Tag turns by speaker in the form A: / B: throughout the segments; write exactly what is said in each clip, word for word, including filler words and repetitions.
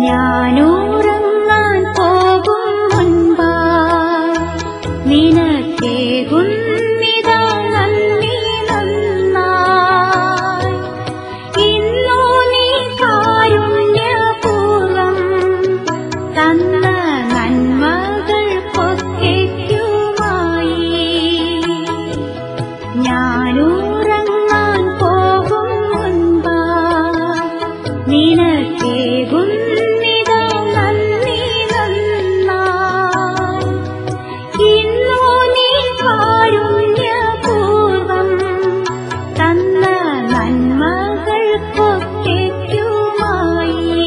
A: ഞാനുറങ്ങാൻ പോകും മുൻപാ നിനക്കേകുന്നിതാ നന്ദി നന്നായി. ഇന്നു നീ കാരുണ്യപൂർവം തന്ന നന്മകൾക്കൊക്കെയുമായി ഞാനുറങ്ങാൻ പോകും മുൻപാ നിനക്കേകുന്നിതാ നന്ദി നന്നായി. ഇന്നു നീ കാരുണ്യപൂർവം തന്ന നന്മകൾക്കൊക്കെയുമായി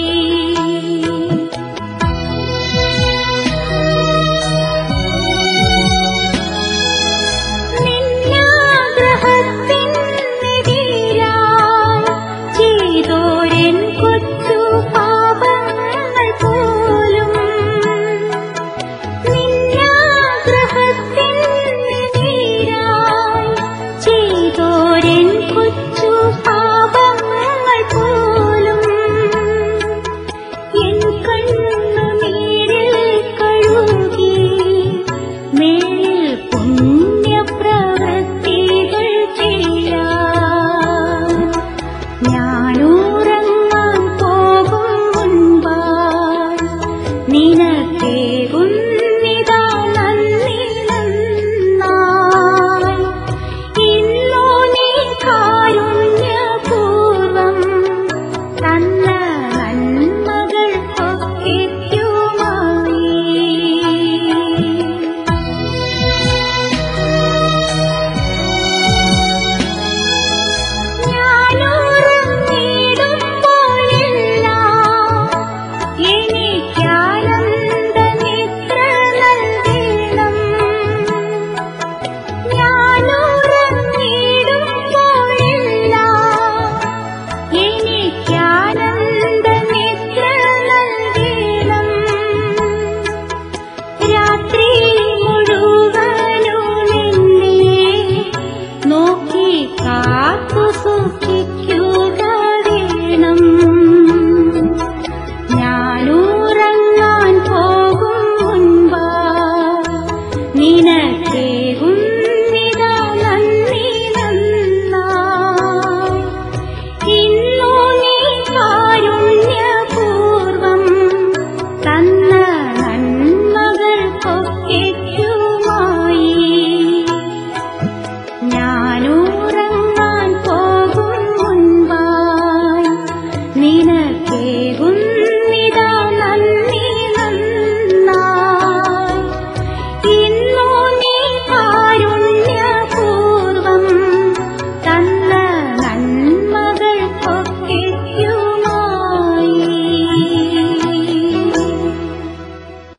A: നിന്നാഗ്രഹത്തിനെതിരായി ചെയ്തോരെൻ കൊച്ചു പാപങ്ങൾ പോലും നിന്നാഗ്രഹത്തിനെതിരായി ചെയ്തോരെൻ കൊച്ചു പാപങ്ങൾ പോലും എൻ കണ്ണുനീരിൽ കഴുകി മേലിൽ പുണ്യപ്രവൃത്തികൾ ചെയ്യാൻ ഞാനുറങ്ങാൻ പോകും മുൻപാ നിനക്കേകുന്നിതാ നന്ദി നന്നായി. ഇന്നു നീ കാരുണ്യപൂർവം തന്ന നന്മകൾക്കൊക്കെയുമായി ഞാനുറങ്ങിടുമ്പോഴെല്ലാം എനിക്കാനന്ദനിദ്ര നൽകണം. ഞാനുറങ്ങിടുമ്പോഴെല്ലാം എനിക്കാനന്ദനിദ്ര നൽകണം. രാത്രി മുഴുവനും എന്നെ നോക്കി കാത്തു സൂക്ഷിക്കുക വേണം. ഞാനുറങ്ങാൻ പോകും മുൻപാ നിനക്കേകുന്നിതാ നന്ദി നന്നായി. ഇന്നു നീ കാരുണ്യപൂർവം തന്ന നന്മകൾക്കൊക്കെയുമായി ഞാനുറങ്ങാൻ പോകും മുൻപായി നിന